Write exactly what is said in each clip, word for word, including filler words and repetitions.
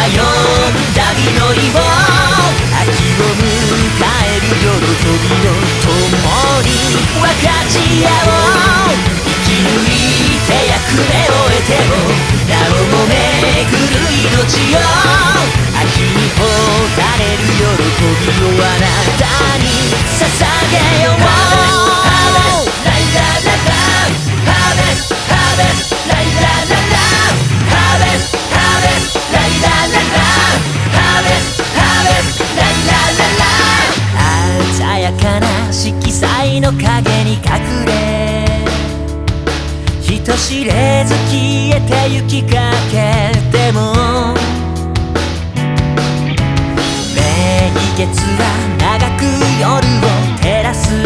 よ旅乗りを秋を迎える喜びを共に分かち合おう。生き抜いて役目を得てもなおも巡る命よ。秋に放たれる喜びをあなたに捧げよう。色彩の影に隠れ人知れず消えてゆきかけても名月は長く夜を照らす。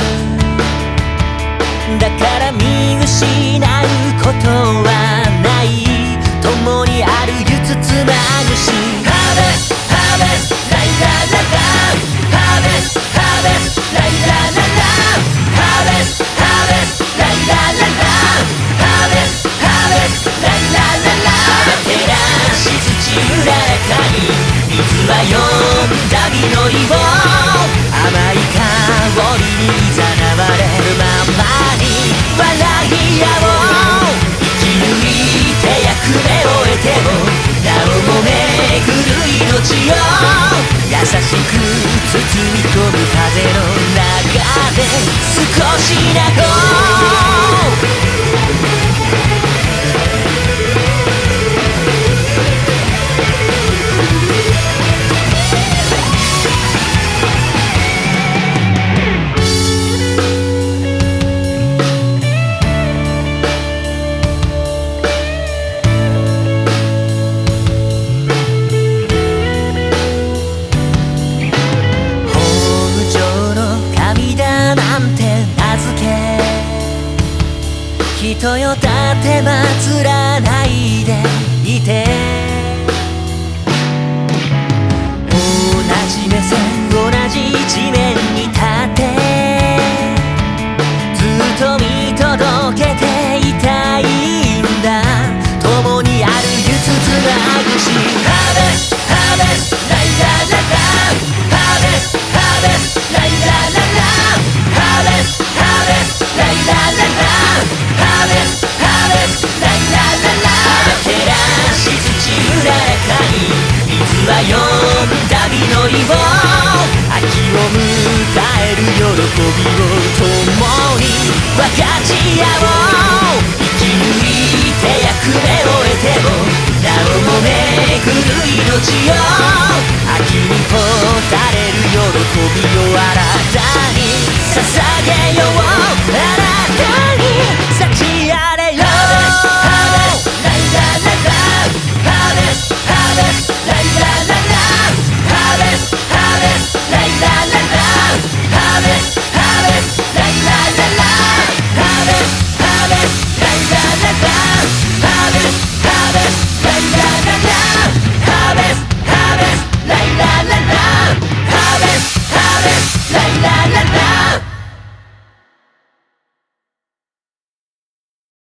だから見失うことはない。共にあるゆつつまぐしハーベスハーベスライラララハーベスハーベスライラララハーベスハーベスライラララハーベスハーベスライラララ照らし土浦中に水は呼んだ実りを甘い香りに誘われるままに笑い合おう。生き抜いて役目を得てもなおも巡る命よ。優しく包み込む風の中で少し泣こう。人よ立てまつらないでいて同じ目線同じ地面に立ってずっと見届けていたいんだ。共にあるゆつつまぐしハーベスハーベスライラララハーベスハーベスライラララハーベスハーベスライラララハーベスハーベスライラララ照らし土浦中に水は呼んだ実りを秋を迎える喜びを共に分かち合おう。生き抜いて役目を得てもなおも巡る命よ。秋に放たれる喜びをあなたに捧げよう。あなたに幸あれよ。ハーベスライラララハーベスハーベスライラララハーベスハーベスライラララハーベスハーベスライラララハーベスハーベスライラララハーベス